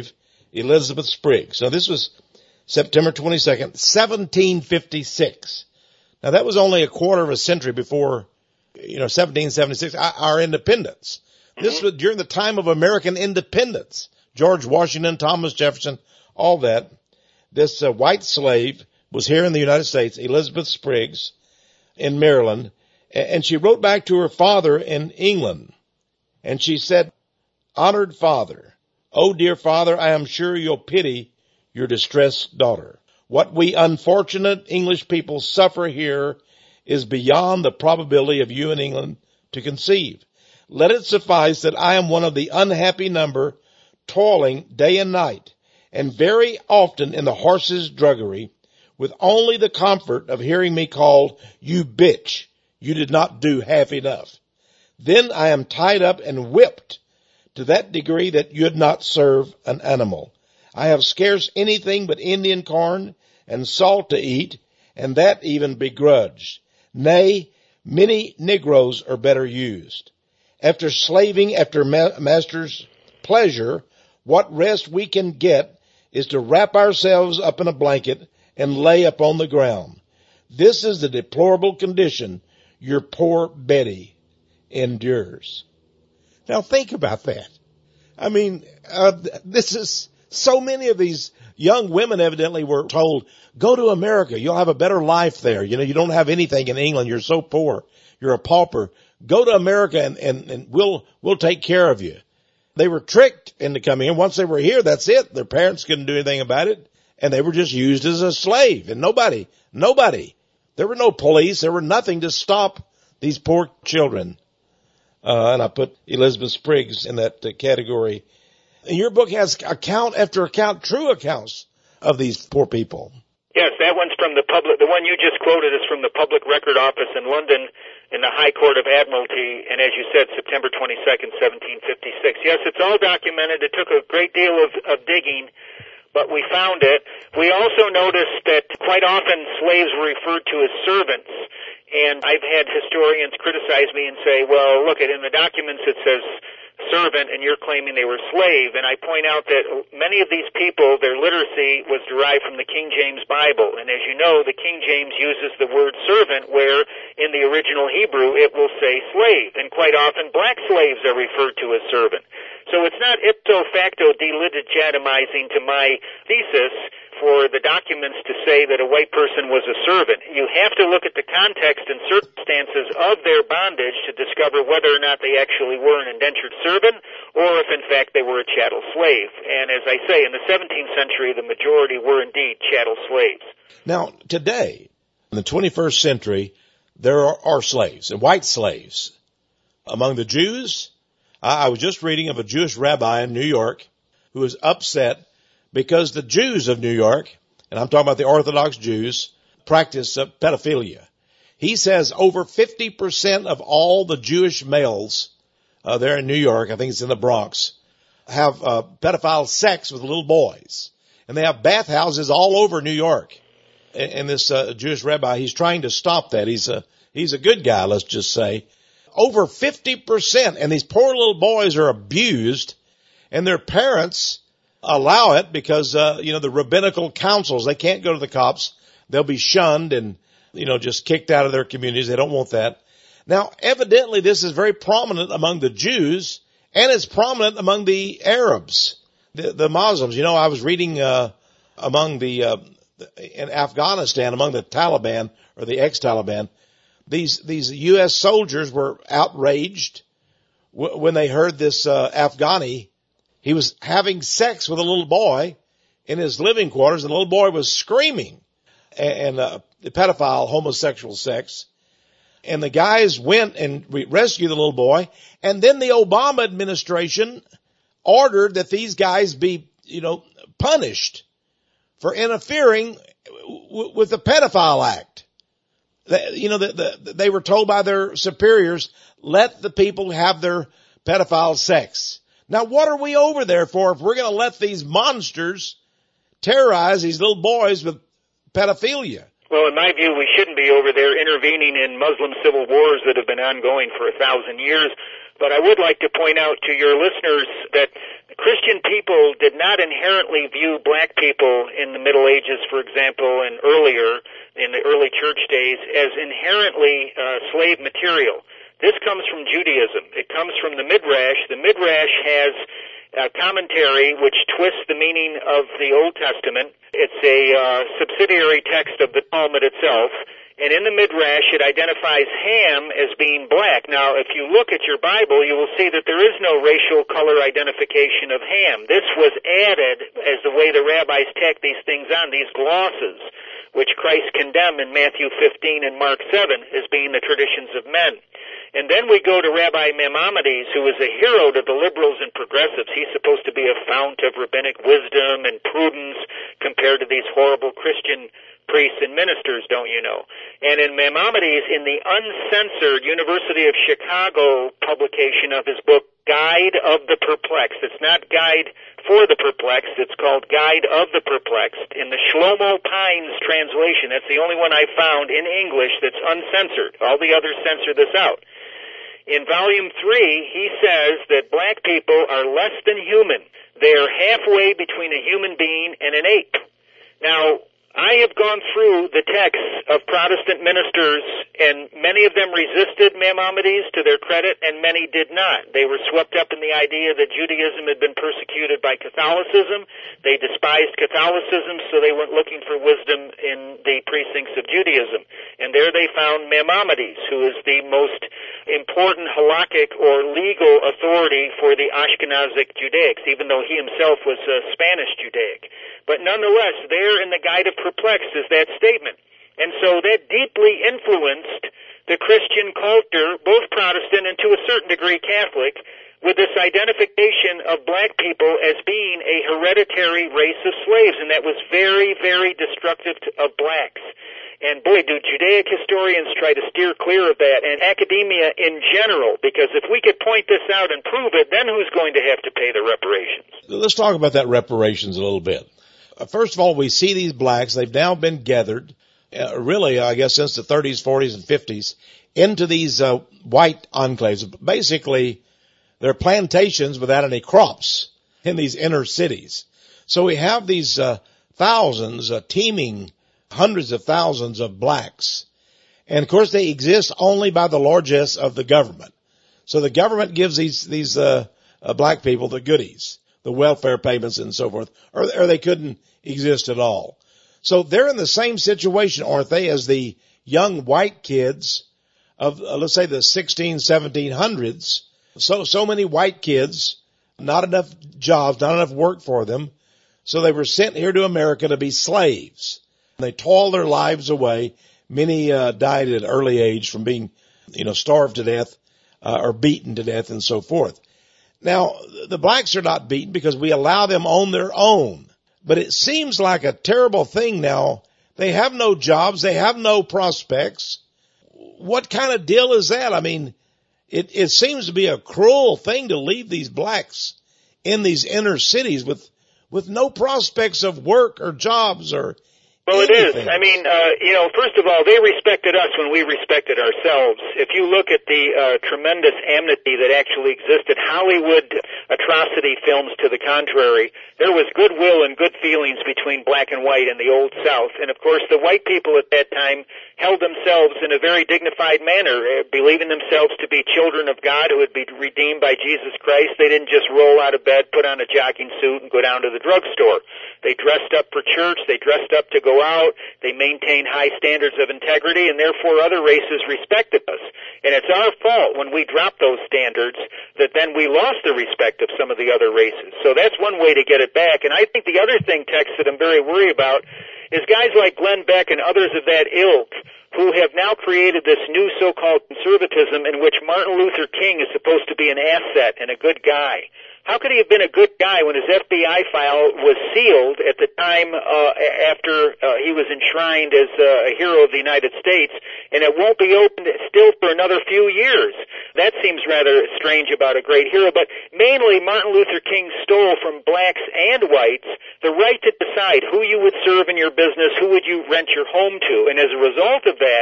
Elizabeth Spriggs. Now, this was September twenty-second, seventeen fifty-six. Now, that was only a quarter of a century before, you know, seventeen seventy-six, our independence. This was during the time of American independence. George Washington, Thomas Jefferson, all that. This uh, white slave was here in the United States, Elizabeth Spriggs, in Maryland, and she wrote back to her father in England, and she said, "Honored father, oh dear father, I am sure you'll pity your distressed daughter. What we unfortunate English people suffer here is beyond the probability of you in England to conceive. Let it suffice that I am one of the unhappy number, toiling day and night, and very often in the horse's druggery, with only the comfort of hearing me called, 'You bitch, you did not do half enough.' Then I am tied up and whipped to that degree that you'd not serve an animal. I have scarce anything but Indian corn and salt to eat, and that even begrudged. Nay, many Negroes are better used. After slaving after ma- master's pleasure, what rest we can get is to wrap ourselves up in a blanket and lay upon the ground. This is the deplorable condition your poor Betty endures." Now think about that. I mean, uh, this is, so many of these young women evidently were told, go to America, you'll have a better life there. You know, you don't have anything in England, you're so poor, you're a pauper. Go to America and, and, and we'll, we'll take care of you. They were tricked into coming in. Once they were here, that's it. Their parents couldn't do anything about it. And they were just used as a slave. And nobody, nobody, there were no police, there were nothing to stop these poor children. Uh, and I put Elizabeth Spriggs in that uh, category. And your book has account after account, true accounts of these poor people. Yes, that one's from the public, the one you just quoted is from the Public Record Office in London in the High Court of Admiralty, and as you said, September twenty-second, seventeen fifty-six. Yes, it's all documented. It took a great deal of, of digging, but we found it. We also noticed that quite often slaves were referred to as servants, and I've had historians criticize me and say, well, look, in the documents it says servant, and you're claiming they were slave. And I point out that many of these people, their literacy was derived from the King James Bible. And as you know, the King James uses the word servant where in the original Hebrew it will say slave. And quite often black slaves are referred to as servant. So it's not ipso facto delegitimizing to my thesis for the documents to say that a white person was a servant. You have to look at the context and circumstances of their bondage to discover whether or not they actually were an indentured servant or if in fact they were a chattel slave. And as I say, in the seventeenth century, the majority were indeed chattel slaves. Now, today, in the twenty-first century, there are, are slaves, and white slaves. Among the Jews, I, I was just reading of a Jewish rabbi in New York who was upset because the Jews of New York, and I'm talking about the Orthodox Jews, practice uh, pedophilia. He says over fifty percent of all the Jewish males uh, there in New York, I think it's in the Bronx, have uh, pedophile sex with little boys. And they have bathhouses all over New York. And, and this uh, Jewish rabbi, he's trying to stop that. He's a, he's a good guy, let's just say. Over fifty percent, and these poor little boys are abused, and their parents allow it because, uh, you know, the rabbinical councils, they can't go to the cops. They'll be shunned and, you know, just kicked out of their communities. They don't want that. Now, evidently, this is very prominent among the Jews, and it's prominent among the Arabs, the, the Muslims. You know, I was reading, uh, among the, uh, in Afghanistan, among the Taliban or the ex-Taliban, these, these U S soldiers were outraged w- when they heard this, uh, Afghani. He was having sex with a little boy in his living quarters, and the little boy was screaming and uh, pedophile, homosexual sex. And the guys went and rescued the little boy. And then the Obama administration ordered that these guys be, you know, punished for interfering w- with the pedophile act. They, you know, the, the, they were told by their superiors, let the people have their pedophile sex. Now, what are we over there for if we're going to let these monsters terrorize these little boys with pedophilia? Well, in my view, we shouldn't be over there intervening in Muslim civil wars that have been ongoing for a thousand years. But I would like to point out to your listeners that Christian people did not inherently view black people in the Middle Ages, for example, and earlier in the early church days as inherently uh, slave material. This comes from Judaism. It comes from the Midrash. The Midrash has a commentary which twists the meaning of the Old Testament. It's a uh, subsidiary text of the Talmud itself. And in the Midrash, it identifies Ham as being black. Now, if you look at your Bible, you will see that there is no racial color identification of Ham. This was added as the way the rabbis tack these things on, these glosses, which Christ condemned in Matthew fifteen and Mark seven as being the traditions of men. And then we go to Rabbi Maimonides, who is a hero to the liberals and progressives. He's supposed to be a fount of rabbinic wisdom and prudence compared to these horrible Christian priests and ministers, don't you know? And in Maimonides, in the uncensored University of Chicago publication of his book, Guide of the Perplexed. It's not Guide for the Perplexed. It's called Guide of the Perplexed. In the Shlomo Pines translation, that's the only one I found in English that's uncensored. All the others censor this out. In volume three, he says that black people are less than human. They are halfway between a human being and an ape. Now, I have gone through the texts of Protestant ministers, and many of them resisted Maimonides, to their credit, and many did not. They were swept up in the idea that Judaism had been persecuted by Catholicism. They despised Catholicism, so they went looking for wisdom in the precincts of Judaism. And there they found Maimonides, who is the most important halakhic or legal authority for the Ashkenazic Judaics, even though he himself was a Spanish Judaic. But nonetheless, there in the Guide of Perplexed is that statement. And so that deeply influenced the Christian culture, both Protestant and to a certain degree Catholic, with this identification of black people as being a hereditary race of slaves. And that was very, very destructive to, of blacks. And boy, do Judaic historians try to steer clear of that, and academia in general, because if we could point this out and prove it, then who's going to have to pay the reparations? Let's talk about that reparations a little bit. First of all, we see these blacks. They've now been gathered, uh, really, I guess, since the thirties, forties, and fifties, into these uh, white enclaves. Basically, they're plantations without any crops in these inner cities. So we have these uh, thousands, uh, teeming, hundreds of thousands of blacks. And, of course, they exist only by the largesse of the government. So the government gives these these uh, uh, black people the goodies, the welfare payments and so forth, or, or they couldn't exist at all. So they're in the same situation, aren't they, as the young white kids of, uh, let's say, the sixteen, seventeen hundreds. So, so many white kids, not enough jobs, not enough work for them. So they were sent here to America to be slaves. They toiled their lives away. Many uh, died at an early age from being, you know, starved to death uh, or beaten to death and so forth. Now, the blacks are not beaten because we allow them on their own. But it seems like a terrible thing now. They have no jobs. They have no prospects. What kind of deal is that? I mean, it, it seems to be a cruel thing to leave these blacks in these inner cities with, with no prospects of work or jobs or Well, it is. I mean, uh, you know, first of all, they respected us when we respected ourselves. If you look at the uh, tremendous amnesty that actually existed, Hollywood atrocity films to the contrary, there was goodwill and good feelings between black and white in the Old South. And, of course, the white people at that time held themselves in a very dignified manner, uh, believing themselves to be children of God who would be redeemed by Jesus Christ. They didn't just roll out of bed, put on a jogging suit, and go down to the drugstore. They dressed up for church. They dressed up to go out. They maintained high standards of integrity, and therefore other races respected us. And it's our fault when we drop those standards that then we lost the respect of some of the other races. So that's one way to get it back. And I think the other thing, Tex, that I'm very worried about is guys like Glenn Beck and others of that ilk who have now created this new so-called conservatism in which Martin Luther King is supposed to be an asset and a good guy. How could he have been a good guy when his F B I file was sealed at the time uh, after uh, he was enshrined as uh, a hero of the United States, and it won't be opened still for another few years? That seems rather strange about a great hero, but mainly Martin Luther King stole from blacks and whites the right to decide who you would serve in your business, who would you rent your home to, and as a result of that,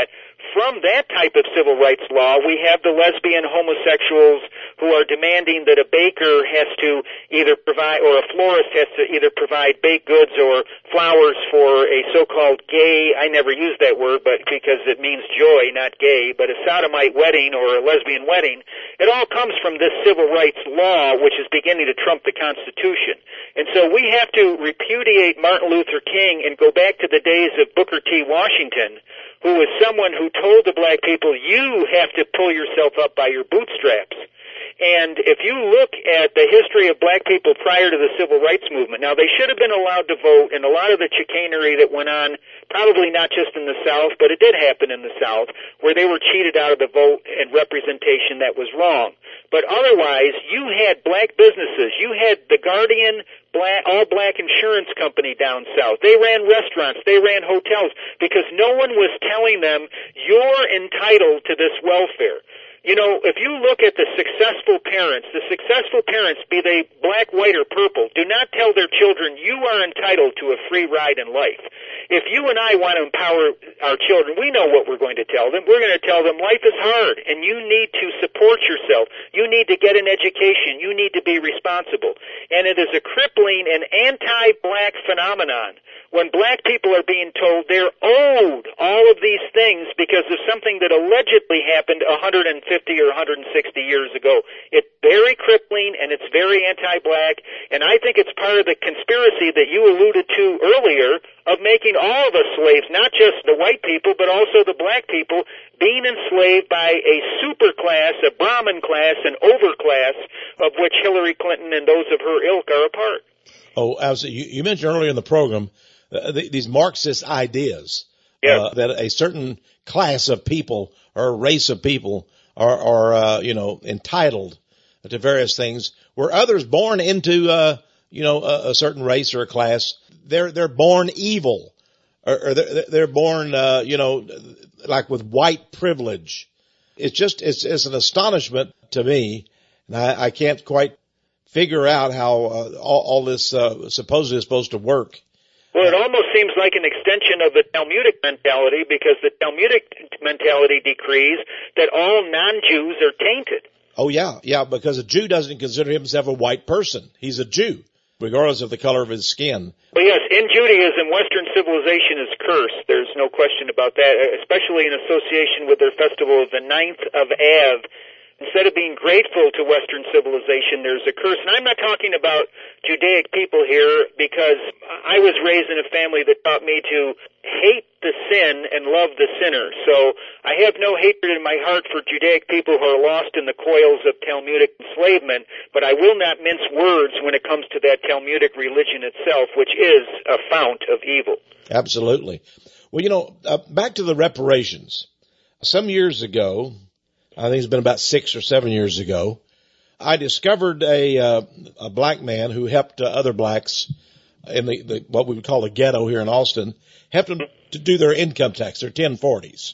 from that type of civil rights law, we have the lesbian homosexuals who are demanding that a baker has to either provide, or a florist has to either provide baked goods or flowers for a so-called gay, I never use that word, but because it means joy, not gay, but a sodomite wedding or a lesbian wedding. It all comes from this civil rights law, which is beginning to trump the Constitution. And so we have to repudiate Martin Luther King and go back to the days of Booker T. Washington, who was someone who told the black people, you have to pull yourself up by your bootstraps. And if you look at the history of black people prior to the civil rights movement, now they should have been allowed to vote, and a lot of the chicanery that went on, probably not just in the South, but it did happen in the South, where they were cheated out of the vote and representation that was wrong. But otherwise, you had black businesses. You had the Guardian black, all-black insurance company down south. They ran restaurants. They ran hotels because no one was telling them, you're entitled to this welfare. You know, if you look at the successful parents, the successful parents, be they black, white, or purple, do not tell their children, you are entitled to a free ride in life. If you and I want to empower our children, we know what we're going to tell them. We're going to tell them life is hard, and you need to support yourself. You need to get an education. You need to be responsible. And it is a crippling and anti-black phenomenon when black people are being told they're owed all of these things because of something that allegedly happened one hundred fifty or one hundred sixty years ago. It's very crippling and it's very anti-black, and I think it's part of the conspiracy that you alluded to earlier of making all of us slaves, not just the white people, but also the black people, being enslaved by a super class, a Brahmin class, an overclass, of which Hillary Clinton and those of her ilk are a part. Oh, as you, you mentioned earlier in the program, uh, the, these Marxist ideas, yeah. uh, that a certain class of people or a race of people are, are uh, you know, entitled to various things, where others born into, uh, you know, a, a certain race or a class, they're, they're born evil, or, or they're, they're born, uh, you know, like with white privilege. It's just, it's, it's an astonishment to me, and I, I can't quite figure out how uh, all, all this uh, supposedly is supposed to work. Well, it almost seems like an extension of the Talmudic mentality, because the Talmudic mentality decrees that all non-Jews are tainted. Oh, yeah, yeah, because a Jew doesn't consider himself a white person. He's a Jew, regardless of the color of his skin. Well, yes, in Judaism, Western civilization is cursed. There's no question about that, especially in association with their festival of the ninth of Av. Instead of being grateful to Western civilization, there's a curse. And I'm not talking about Judaic people here, because I was raised in a family that taught me to hate the sin and love the sinner. So I have no hatred in my heart for Judaic people who are lost in the coils of Talmudic enslavement, but I will not mince words when it comes to that Talmudic religion itself, which is a fount of evil. Absolutely. Well, you know, uh, back to the reparations. Some years ago, I think it's been about six or seven years ago, I discovered a uh, a black man who helped uh, other blacks in the, the what we would call the ghetto here in Austin, helped them to do their income tax, their ten forties.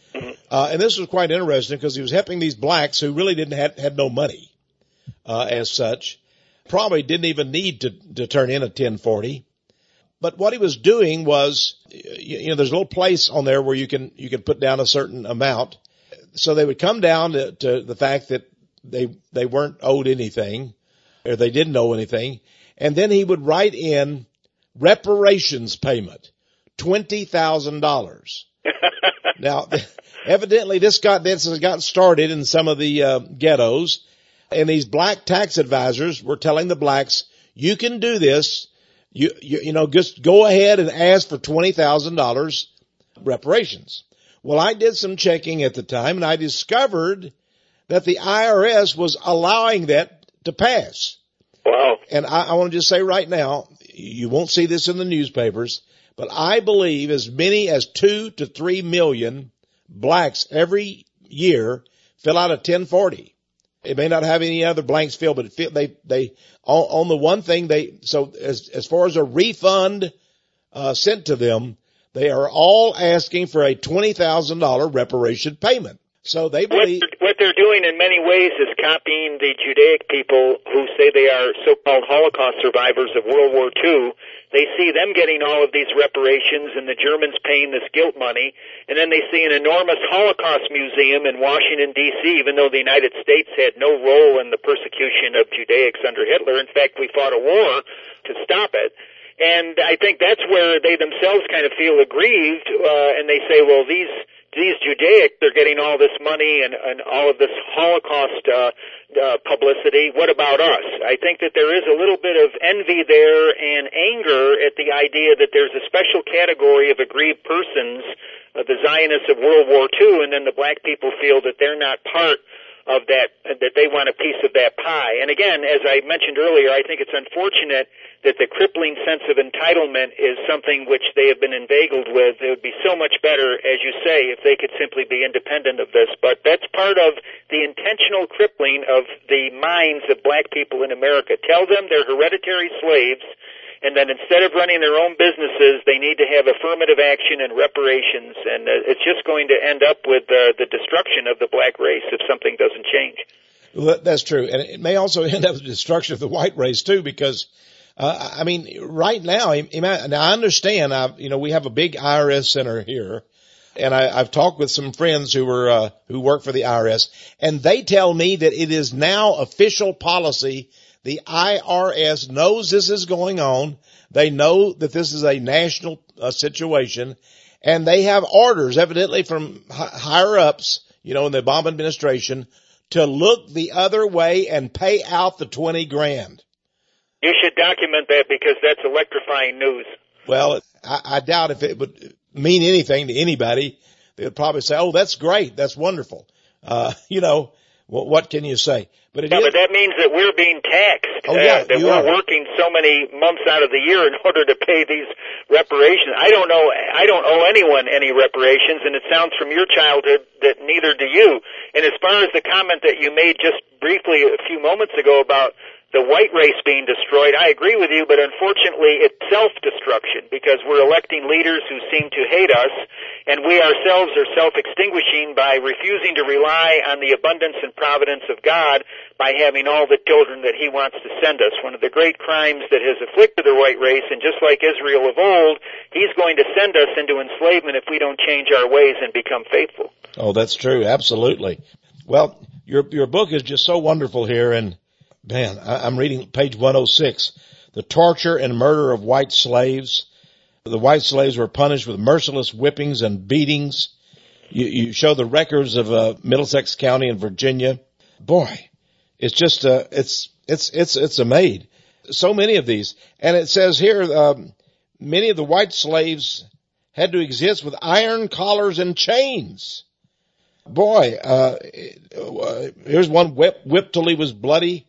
Uh, and this was quite interesting because he was helping these blacks who really didn't have, had no money uh, as such, probably didn't even need to, to turn in a ten forty. But what he was doing was, you know, there's a little place on there where you can you can put down a certain amount. So they would come down to, to the fact that they they weren't owed anything, or they didn't owe anything, and then he would write in reparations payment, twenty thousand dollars. Now, evidently this got this has gotten started in some of the uh, ghettos, and these black tax advisors were telling the blacks, you can do this, you you, you know, just go ahead and ask for twenty thousand dollars reparations. Well, I did some checking at the time, and I discovered that the I R S was allowing that to pass. Wow. And I, I want to just say right now, you won't see this in the newspapers, but I believe as many as two to three million blacks every year fill out a ten forty. It may not have any other blanks filled, but it, they, they, on, on the one thing they, so as, as far as a refund, uh, sent to them, they are all asking for a twenty thousand dollars reparation payment. So they What, believe what they're doing in many ways is copying the Judaic people who say they are so-called Holocaust survivors of World War Two. They see them getting all of these reparations and the Germans paying this guilt money, and then they see an enormous Holocaust museum in Washington, D C, even though the United States had no role in the persecution of Judaics under Hitler. In fact, we fought a war to stop it. And I think that's where they themselves kind of feel aggrieved, uh, and they say, well, these these Judaic, they're getting all this money and, and all of this Holocaust uh, uh, publicity. What about us? I think that there is a little bit of envy there and anger at the idea that there's a special category of aggrieved persons, uh, the Zionists of World War Two, and then the black people feel that they're not part of that, that they want a piece of that pie. And again, as I mentioned earlier, I think it's unfortunate that the crippling sense of entitlement is something which they have been inveigled with. It would be so much better, as you say, if they could simply be independent of this. But that's part of the intentional crippling of the minds of black people in America. Tell them they're hereditary slaves, and then instead of running their own businesses, they need to have affirmative action and reparations, and uh, it's just going to end up with uh, the destruction of the black race if something doesn't change. Well, that's true, and it may also end up with the destruction of the white race too, because uh, I mean, right now, now I understand. I, you know, we have a big I R S center here, and I, I've talked with some friends who were uh, who work for the I R S, and they tell me that it is now official policy. The I R S knows this is going on. They know that this is a national uh, situation, and they have orders, evidently from hi- higher ups, you know, in the Obama administration, to look the other way and pay out the twenty grand. You should document that because that's electrifying news. Well, I, I doubt if it would mean anything to anybody. They would probably say, "Oh, that's great, that's wonderful." Uh, you know, what, what can you say? But it yeah, is, but that means that we're being taxed. Oh, yeah, uh, that you we're are. working so many months out of the year in order to pay these reparations. I don't know. I don't owe anyone any reparations, and it sounds from your childhood that neither do you. And as far as the comment that you made just briefly a few moments ago about the white race being destroyed, I agree with you, but unfortunately it's self-destruction because we're electing leaders who seem to hate us, and we ourselves are self-extinguishing by refusing to rely on the abundance and providence of God by having all the children that He wants to send us. One of the great crimes that has afflicted the white race, and just like Israel of old, He's going to send us into enslavement if we don't change our ways and become faithful. Oh, that's true. Absolutely. Well, your your book is just so wonderful here, and man, I'm reading page one oh six. The torture and murder of white slaves. The white slaves were punished with merciless whippings and beatings. You, you show the records of uh, Middlesex County in Virginia. Boy, it's just uh, it's it's it's it's a maid. So many of these, and it says here um, many of the white slaves had to exist with iron collars and chains. Boy, uh, here's one whipped, whipped till he was bloody.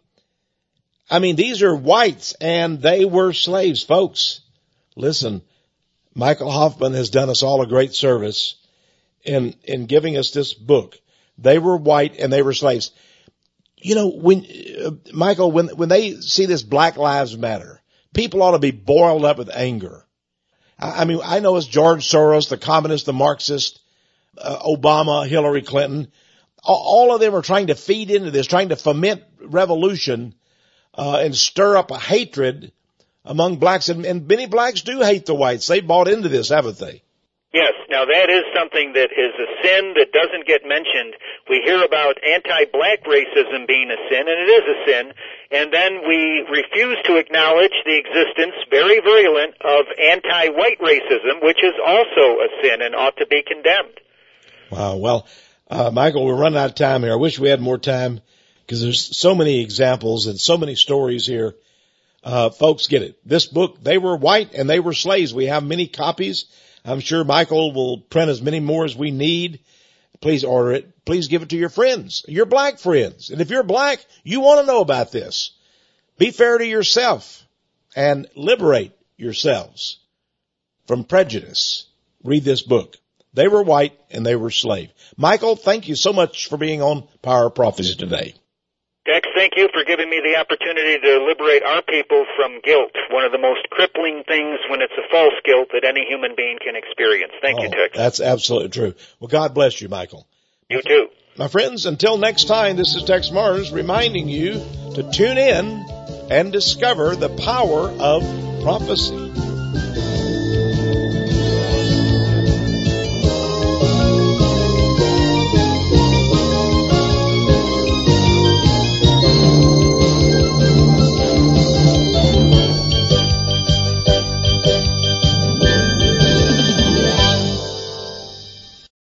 I mean, these are whites, and they were slaves, folks. Listen, Michael Hoffman has done us all a great service in in giving us this book. They were white, and they were slaves. You know, when uh, Michael, when when they see this Black Lives Matter, people ought to be boiled up with anger. I, I mean, I know it's George Soros, the communist, the Marxist, uh, Obama, Hillary Clinton. All, all of them are trying to feed into this, trying to foment revolution. Uh, and stir up a hatred among blacks. And, and many blacks do hate the whites. They bought into this, haven't they? Yes. Now, that is something that is a sin that doesn't get mentioned. We hear about anti-black racism being a sin, and it is a sin. And then we refuse to acknowledge the existence, very virulent, of anti-white racism, which is also a sin and ought to be condemned. Wow. Well, uh, Michael, we're running out of time here. I wish we had more time, because there's so many examples and so many stories here. Uh, folks, get it. This book, They Were White and They Were Slaves. We have many copies. I'm sure Michael will print as many more as we need. Please order it. Please give it to your friends, your black friends. And if you're black, you want to know about this. Be fair to yourself and liberate yourselves from prejudice. Read this book. They Were White and They Were Slave. Michael, thank you so much for being on Power of Prophecy today. Tex, thank you for giving me the opportunity to liberate our people from guilt, one of the most crippling things when it's a false guilt that any human being can experience. Thank oh, you, Tex. That's absolutely true. Well, God bless you, Michael. You too. My friends, until next time, this is Tex Mars reminding you to tune in and discover the power of prophecy.